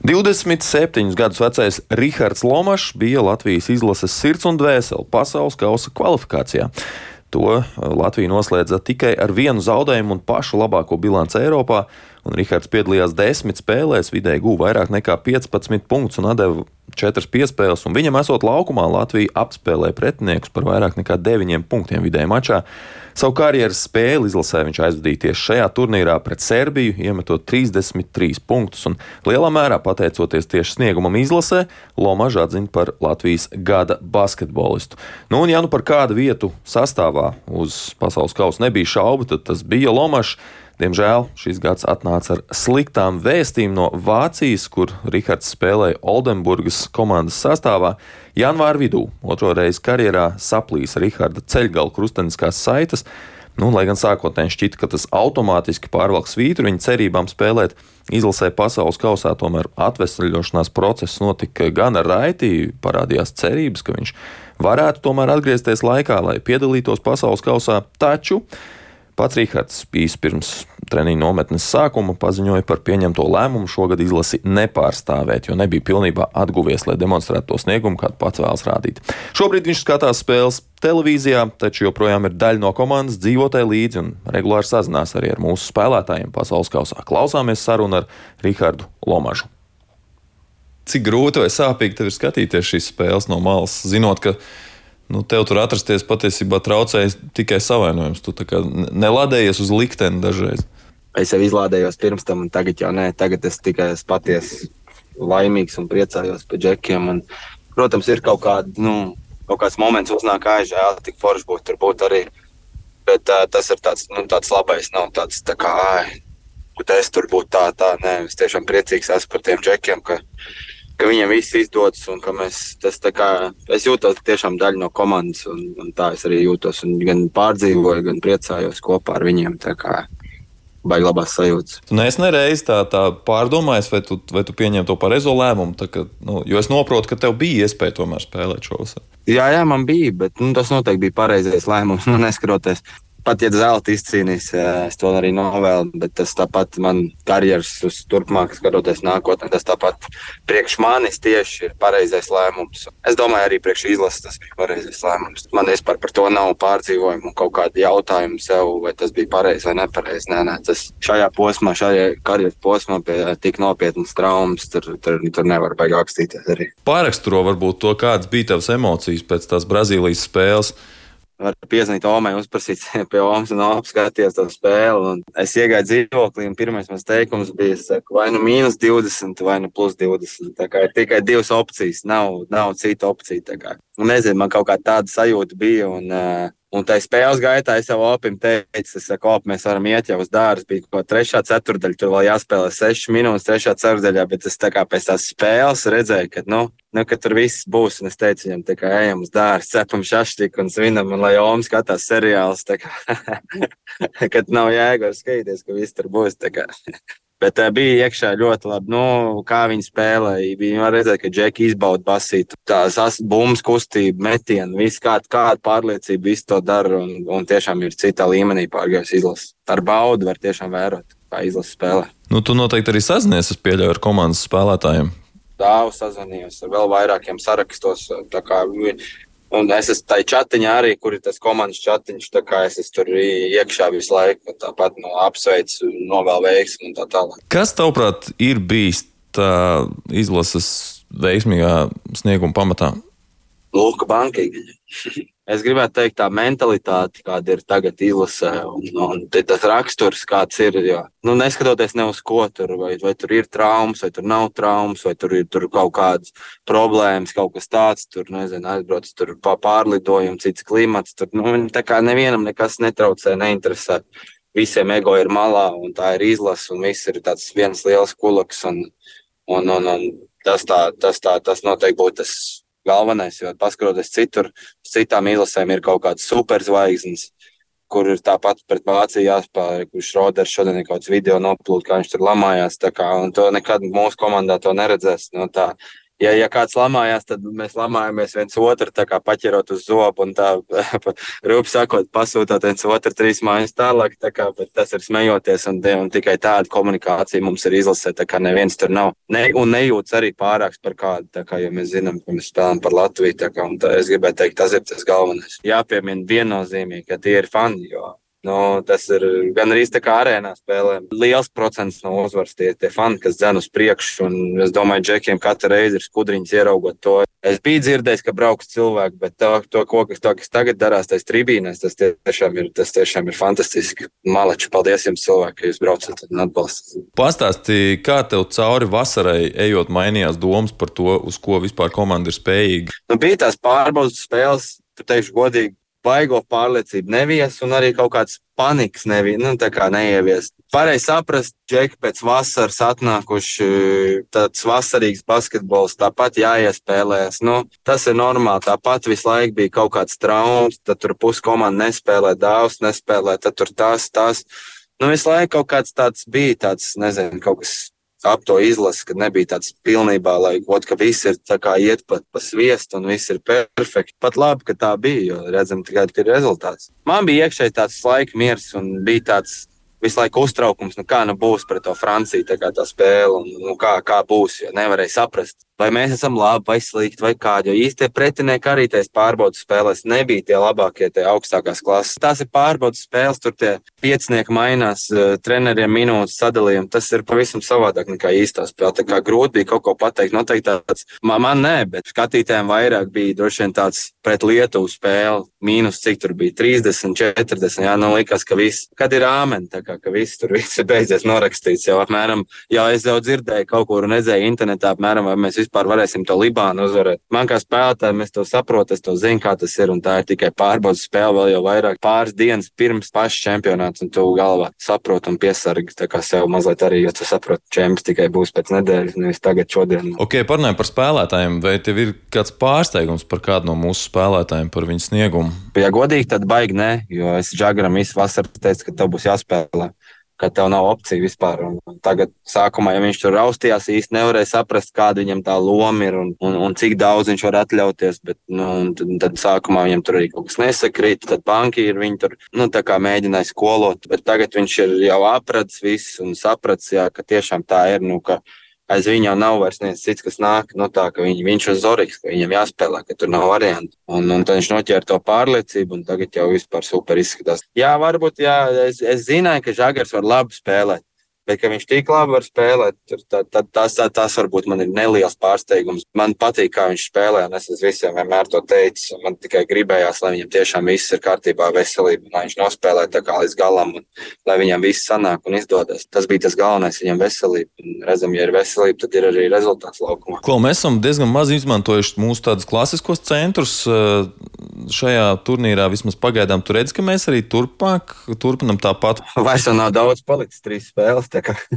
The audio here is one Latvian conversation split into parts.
27 gadus vecais Rihards Lomašs bija Latvijas izlases sirds un dvēsele pasaules kausa kvalifikācijā. To Latvija noslēdza tikai ar vienu zaudējumu un pašu labāko bilanci Eiropā, un Rihards piedalījās 10 spēlēs, vidēji guva vairāk nekā 15 punktus un atdeva 4 piespēles, un viņam esot laukumā Latvija apspēlēja pretiniekus par vairāk nekā 9 punktiem vidēji mačā. Savu karjeras spēli izlasē viņš aizvadīja tieši šajā turnīrā pret Serbiju, iemetot 33 punktus, un lielā mērā pateicoties tieši sniegumam izlasē, Lomažs atzina par Latvijas gada basketbolistu. Un ja par kādu vietu sastāvā uz pasaules kausa nebija šaubu, tad tas bija Lomašs. Diemžēl šis gads atnāca ar sliktām vēstīm no Vācijas, kur Rihards spēlēja Oldenburgas komandas sastāvā. Janvāra vidū otro reizi karjerā saplīsa Riharda ceļgala krusteniskās saites, lai gan sākotnēji šķita, ka tas automātiski pārvalk svītru viņa cerībām spēlēt izlasē pasaules kausā, tomēr atvesaļošanās process notika gana raiti, parādījās cerības, ka viņš varētu tomēr atgriezties laikā, lai piedalītos pasaules kausā, taču pats Rihards īsi pirms treniņa nometnes sākuma paziņoja par pieņemto lēmumu šogad izlasi nepārstāvēt, jo nebija pilnībā atguvies, lai demonstrētu to sniegumu, kādu pats vēlas rādīt. Šobrīd viņš skatās spēles televīzijā, taču joprojām ir daļa no komandas, dzīvotai līdzi un regulāri sazinās arī ar mūsu spēlētājiem pasaules kausā. Klausāmies sarunu ar Rihardu Lomažu. Cik grūti vai sāpīgi tev ir skatīties šīs spēles no malas, zinot, ka tev tur atrasties patiesībā traucējas tikai savainojums. Tu tā kā neladējies uz likteni dažreiz. Es jau izlādējos pirms tam, un tagad jau nē. Tagad es tikai esmu patiesi laimīgs un priecājos par džekiem. Un, protams, ir kaut kāds moments uznāk žēl, tik forši būtu tur būt arī. Bet tas ir tāds labais, nav tāds tā kā, bet es tur būtu tā. Nē, es tiešām priecīgs esmu par tiem džekiem, ka viņiem viss izdodas un ka es jūtos tiešām daļa no komandas un tā es arī jūtos un gan pārdzīvoju, gan priecājos kopā ar viņiem, tā kā baigi labās sajūtas. Tu neesi nereiz tā pārdomājis, vai tu pieņem to pareizo lēmumu, jo es noprotu, ka tev bija iespēja tomēr spēlēt šovasar. Jā, man bija, bet tas noteikti bija pareizais lēmums, neskaroties. Pat, ja zelta izcīnīs, es to arī novēlu, bet tas tāpat man karjeras uz turpmāk, skatoties nākotnē, tas tāpat priekš manis tieši ir pareizais lēmums. Es domāju, arī priekš izlases tas bija pareizais lēmums. Man vispār par to nav pārdzīvojumu un kaut kādi jautājumi sev, vai tas bija pareizi vai nepareizi. Nē, tas šajā karjeras posmā pie tik nopietnas traumas, tur nevar baigi akstīties arī. Pāraksturo varbūt to, kādas bija tavas emocijas pēc tās Brazīlijas spēles. Var piezvanīt Omai, uzprasīt pie Omas un apskaties to spēli. Un es iegāju dzīvoklī un pirmais mans teikums bija, vai nu -20, vai nu +20. Tā kā ir tikai divas opcijas, nav cita opcija. Tā kā. Un nezinu, man kaut kā tāda sajūta bija un tā spēles gaitā es jau Opim teicu, Op, mēs varam iet jau uz dārzu, bija kaut kā 3. ceturdaļa, tur vēl jāspēlē 6 minūtes 3. ceturdaļā, bet es tā kā pēc tās spēles redzēju, ka tur viss būs, un es teicu viņam, tā kā ejam uz dārzu, cepam šašķiku un svinam, un lai Oma skatās seriālus, tā kā, kad nav jēga skatīties, ka viss tur būs, tā kā. Bet bija iekšā ļoti labi, kā viņi spēlēja. Viņi var redzēt, ka džeki izbauda basītu. Tās bumbas kustība, metienu, visu kādu pārliecību, visu to dara un tiešām ir citā līmenī pārgājis izlases. Ar baudu var tiešām vērot, kā izlases spēlē. Tu noteikti arī sazinies, es pieļauju, ar komandas spēlētājiem. Daudz sazvanījos ar vēl vairākiem sarakstos, tā kā un es esmu tā čatiņā arī, kur ir tas komandas čatiņš, tā kā es esmu tur iekšā visu laiku, tāpat apsveicu, novēl veiksmi un tā tālāk. Kas, tavuprāt, ir bijis tā izlases veiksmīgā snieguma pamatā? Lūka bankīgi. Es gribētu teikt, tā mentalitāte, kāda ir tagad izlasē, un tas raksturs, kāds ir, jo, neskatoties ne uz ko tur, vai tur ir traumas, vai tur nav traumas, vai tur ir kaut kādas problēmas, kaut kas tāds, tur, nezinu, aizbrauc, tur pārlidojumi, cits klimats, tur, tā kā nevienam nekas netraucē, neinteresē. Visiem ego ir malā, un tā ir izlase, un viss ir tāds viens liels kulaks, un tas noteikti būtu tas galvenais, jo paskatoties citur, citām izlasēm ir kaut kāds superzvaigznes, kur ir tāpat pret Vāciju jāspēlē, kur Šroders šodien ir kaut kāds video noplūt, kā viņš tur lamājās, tā kā, un to nekad mūsu komandā to neredzēs. Tā Ja kāds lamājās, tad mēs lamājamies viens otru, tā kā paķerot uz zobu un tā, rūp sakot, pasūtot viens otru 3 mājas tālāk, tā kā, bet tas ir smejoties un tikai tāda komunikācija mums ir izlasē, tā kā neviens tur nav. Un nejūtas arī pārāks par kādu, tā kā, jo mēs zinām, ka mēs spēlējam par Latviju, tā kā, un tā, es gribēju teikt, tas ir tas galvenais. Jāpiemina viennozīmīgi, ka tie ir fani, jo tas ir gan arī tā kā arēnā spēlēm. Liels procents no uzvaras tie fani, kas dzen uz priekšu, un es domāju, džekiem katru reizi ir skudriņas ieraugot to. Es biju dzirdējis, ka brauks cilvēki, bet kas tagad darās tais tribīnēs, tas tiešām ir fantastiski. Malači, paldies jums cilvēki, ka jūs braucat un atbalstat. Pastāstīji, kā tev cauri vasarai ejot mainījās domas par to, uz ko vispār komanda ir spējīga? Bija tās pārbaudas spēles, teikšu godīgi, baigo pārliecību nevies un arī kaut kāds panikas neievies. Varēja saprast, džeki pēc vasaras atnākuši tāds vasarīgs basketbols, tāpat jāiespēlējas. Tas ir normāli, tāpat visu laiku bija kaut kāds traumas, tad tur puskomanda nespēlē, dāvs nespēlē, tad tur tas. Visu laiku kaut kāds tāds bija, nezinu, kaut kas ap to izlasi, kad nebija tāds pilnībā, ka viss ir tā kā iet pa sviestu un viss ir perfekti. Pat labi, ka tā bija, jo redzam tikai ir rezultāts. Man bija iekšēji tāds laika miers un bija tāds visu laiku uztraukums, kā būs pret to Franciju, tā spēle, un kā būs, jo nevarēja saprast, vai mēs esam labi, vai slikti, vai kādi, jo īstie pretinieki arī tais pārbaudas spēlēs nebija tie labākie, tie augstākās klases. Tās ir pārbaudas spēles, tur tie piecinieki mainās, treneriem minūtes sadalījumi, tas ir pavisam savādāk nekā īstā spēle, tā kā grūti bija kaut ko pateikt, noteikti tāds, man nē, bet skatītājiem vairāk bija droši vien tāds pret Lietuvu spēle, mīnus cik tur bija, 30, 40, likās, ka viss, kad ir āmen, ka viss tur viss ir beidzies norakstīts jau apmēram, es jau dzirdēju kaut kur un redzēju internetā apmēram, vai mēs vispār varēsim to Libānu uzvarēt. Man kā spēlētājiem es to saprotu, es to zinu, kā tas ir, un tā ir tikai pārbaudas spēle vēl jau vairāk pāris dienas pirms paša čempionāts, un tu galvā saproti un piesargi, tā kā sev mazliet arī, jo tu saproti, čemps tikai būs pēc nedēļas, nevis tagad šodien. Ok, parunājam par spēlētājiem, vai tev ir kāds pārsteigums par kādu no mūsu spēlētājiem, par viņu sniegumu? Ja godīgi, tad baigi nē, jo es Džagaram visu vasaru teicu, ka tev būs jāspēlē, ka tev nav opcija vispār. Un tagad sākumā, ja viņš tur raustījās, īsti nevarēja saprast, kāda viņam tā loma ir un cik daudz viņš var atļauties, bet tad sākumā viņam tur arī kaut kas nesakrīt, tad bankieri viņi tur tā kā mēģināja skolot, bet tagad viņš ir jau apradzis viss un sapratis, ka tiešām tā ir, ka aiz viņa jau nav vairs neviens cits, kas nāk, ka viņš ir Zoriks, ka viņam jāspēlē, ka tur nav variantu. Un tad viņš noķēra to pārliecību, un tagad jau vispār super izskatās. Jā, varbūt, es zināju, ka Žagars var labi spēlēt, bet, ka viņš tik labi var spēlēt, tad tas varbūt man ir neliels pārsteigums. Man patīk, kā viņš spēlē, un es visiem vienmēr to teicu. Man tikai gribējās, lai viņam tiešām viss ir kārtībā, veselība, lai viņš nospēlē tā kā līdz galam, un lai viņam viss sanāk un izdodas. Tas bija tas galvenais, viņam veselība. Un redzam, ja ir veselība, tad ir arī rezultāts laukumā. Mēs esam diezgan maz izmantojuši mūsu tādus klasiskos centrus šajā turnīrā. Vismaz pagaidām tu redzi, ka mēs arī turpinam tāpat. Vairs jau nav daudz palicis 3 spēles.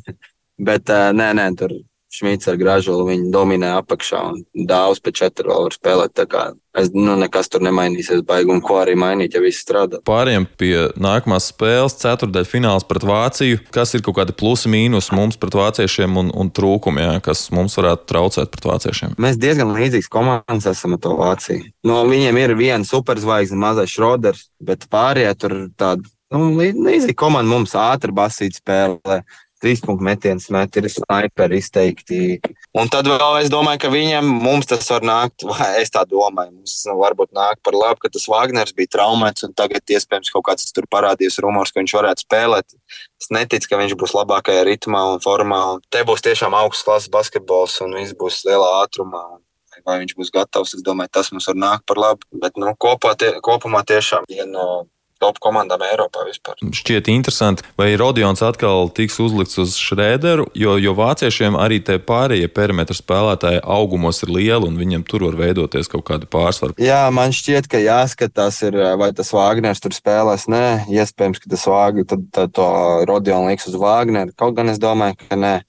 Bet nē, tur Šmīts ar Gražulu, viņi dominē apakšā un Dāvs pēc 4 vēl var spēlēt, tā kā nekas tur nemainīsies baigi un ko arī mainīt, ja viss strādā. Pāriem pie nākamās spēles, ceturtdaļfināls pret Vāciju. Kas ir kaut kādi plusi mīnus mums pret vāciešiem un trūkumi, kas mums varētu traucēt pret vāciešiem? Mēs diezgan līdzīgs komandas esam ar to Vāciju. Viņiem ir viena superzvaigzne, mazais Šroders, bet pārējie tur tādi līdzīgi komanda mums ātri basīt spēlē. 3-punktu metiens met, ir snaiperi izteikti. Un tad vēl es domāju, ka mums tas var nākt, es tā domāju, mums varbūt nāk par labu, ka tas Wagners bija traumēts un tagad iespējams kaut kāds tur parādījis rumors, ka viņš varētu spēlēt. Es neticu, ka viņš būs labākajā ritmā un formā. Un te būs tiešām augsts klases basketbols un viss būs lielā ātrumā. Vai viņš būs gatavs, es domāju, tas mums var nākt par labu. Bet kopumā tiešām viena no top komandām Eiropā vispār. Šķiet interesanti, vai Rodions atkal tiks uzlikts uz Šrēderu, jo vāciešiem arī tie pārējie perimetra spēlētāji augumos ir lieli un viņiem tur var veidoties kaut kāda pārsvara. Jā, man šķiet, ka jāskatās ir, vai tas Wagners tur spēlēs. Nē, iespējams, ka tas tad to Rodionu liks uz Wagneru. Kaut gan es domāju, ka nē.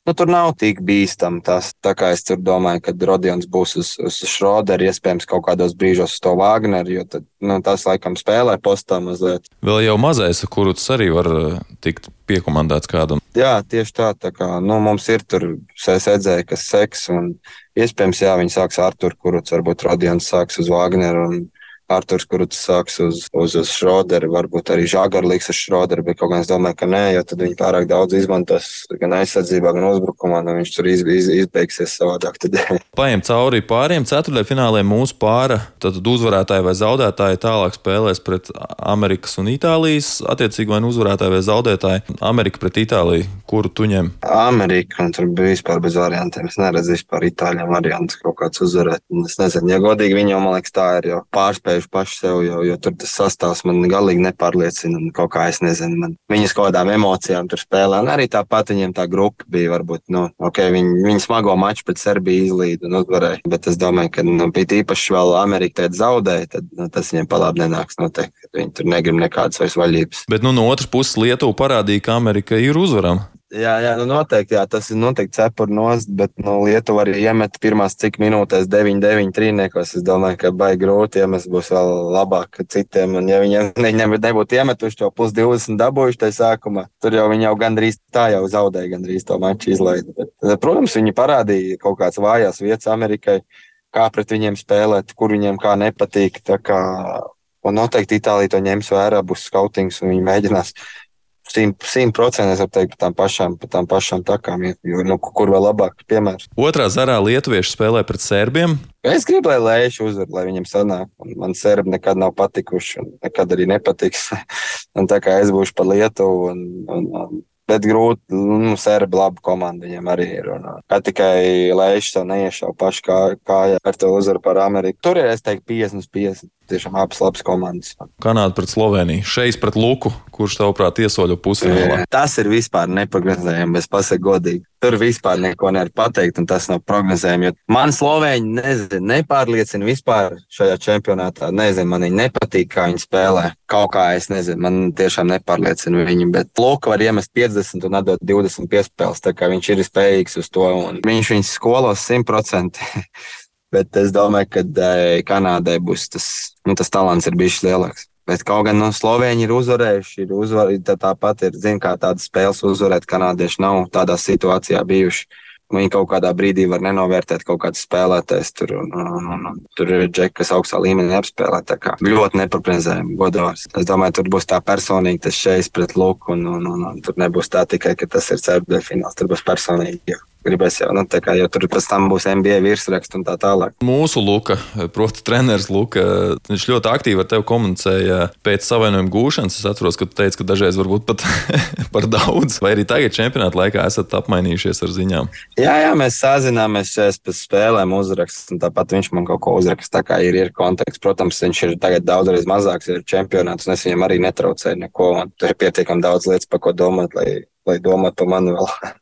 tur nav tik bīstami tas. Tā kā es tur domāju, ka Rodions būs uz Šroderu, iespējams kaut kādos brīžos uz to Vāgneru, jo tad, tas laikam spēlē postā mazliet. Vēl jau mazais Kurucs arī var tikt piekomandēts kādam. Jā, tieši tā kā, mums ir tur sēdzēji, kas seks, un iespējams, viņi sāks Artur Kurucs, varbūt Rodions sāks uz Vāgneru, un Arturs Kurucs sāks uz Šroderu, varbūt arī Žagari liks uz Šroderu, bet kaut kā es domāju, ka nē, jo tad viņi pārāk daudz izmantos gan aizsardzībā, gan uzbrukumā, un viņš tur izbeigsies savādāk. Paiem cauri pāriem ceturtdaļfināliem mūsu pāra, tad uzvarētāji vai zaudētāji tālāk spēlēs pret Amerikas un Itālijas, attiecīgi vai uzvarētāji vai zaudētāji. Amerika pret Itāliju, kuru tu ņem? Amerika, un tur bija vispār bez variantiem. Es neredzu vispār Itāļiem variantus kaut kāds uzvarēt. Es nezinu, ja godīgi viņi jau, man liekas, tā ir jau pārspējuši paši sev, jo tur tas sastāvs man galīgi nepārliecina, un kaut kā es nezinu, viņas kaut kādām emocijām tur spēlē, un arī tāpat viņiem tā grupa bija varbūt, viņi smago maču pret Serbiju izlīd un uzvarēja, bet es domāju, ka bija īpaši vēl Amerika tagad zaudēja, tad tas viņiem palāb nenāks noteikti, viņi tur negrib nekādas vairs vaļības. Bet no otras puses Lietuva parādīja, ka Amerika ir uzvarama. Jā, noteikti, tas ir noteikti cepur nost, bet Lietuva arī iemet pirmās cik minūtēs 9-9 trīniekos. Es domāju, ka baigi grūti, ja mēs būs vēl labāk citiem, un ja viņi nebūtu iemetuši to plus 20 dabūjuši tajā sākumā, tur jau viņi jau gandrīz tā jau zaudēja, gandrīz to maču izlaida. Bet, protams, viņi parādīja kaut kāds vājās vietas Amerikai, kā pret viņiem spēlēt, kur viņiem kā nepatīk, un noteikti Itālija to ņems vērā, būs skautings, un viņi mēģinās 100% es varu teikt par tām pašām takām, jo kur vēl labāk piemērs. Otrā zarā lietuvieši spēlē pret serbiem. Es gribu, lai Leiši uzvar, lai viņam sanāk. Man serbi nekad nav patikuši un nekad arī nepatiks. Un tā kā es būšu par Lietuvu, bet grūti, serbi laba komanda viņiem arī ir. Kā tikai Leiši savu neiešau paši kājā ar to uzvaru par Ameriku. Tur ir, es teiktu, 50-50. Tiešām abas labas komandas. Kanāda pret Sloveniju, Šejs pret Luku, kurš tavuprāt iesoļo pusfinālā. Tas ir vispār neprognozējami, es pasaku godīgi. Tur vispār neko nevar pateikt, un tas nav prognozējami, jo man Slovēņi nepārliecina vispār šajā čempionātā. Nezinu, man viņi nepatīk, kā viņi spēlē. Kaut kā es nezinu, man tiešām nepārliecina viņi, bet Luka var iemest 50 un atdot 20 piespēles, tā kā viņš ir spējīgs uz to, un viņš viņus skolos 100%. Bet es domāju, ka Kanādai būs tas talants ir bijis lielāks. Bet kaut gan Slovēņi ir uzvarējuši, tāpat ir, kā tādas spēles uzvarēt, kanādieši nav tādā situācijā bijuši. Viņi kaut kādā brīdī var nenovērtēt kaut kādas spēlētājas tur, un tur ir džeki, kas augstā līmenī apspēlē, tā kā ļoti neprognozējami godavārs. Es domāju, tur būs tā personīgi tas Šejs pret Luku, un tur nebūs tā tikai, ka tas ir ceturtdaļfināls, tur būs personīgi. Gribēs jau, jo tur pēc tam būs NBA virsraksts un tā tālāk. Mūsu Luka, proti treneris Luka, viņš ļoti aktīvi ar tevi komunicēja pēc savainojuma gūšanas. Es atceros, ka tu teici, ka dažreiz varbūt pat par daudz. Vai arī tagad čempionāta laikā esat apmainījušies ar ziņām? Jā, mēs sazināmies pēc spēlēm uzraksts, un tāpat viņš man kaut ko uzraksta, tā kā ir konteksts. Protams, viņš ir tagad daudzreiz mazāks, ir čempionāts, un es viņam arī netraucēju neko. Tur ir pietiekami daudz lietas, par ko domāt, lai domāt par mani vēl.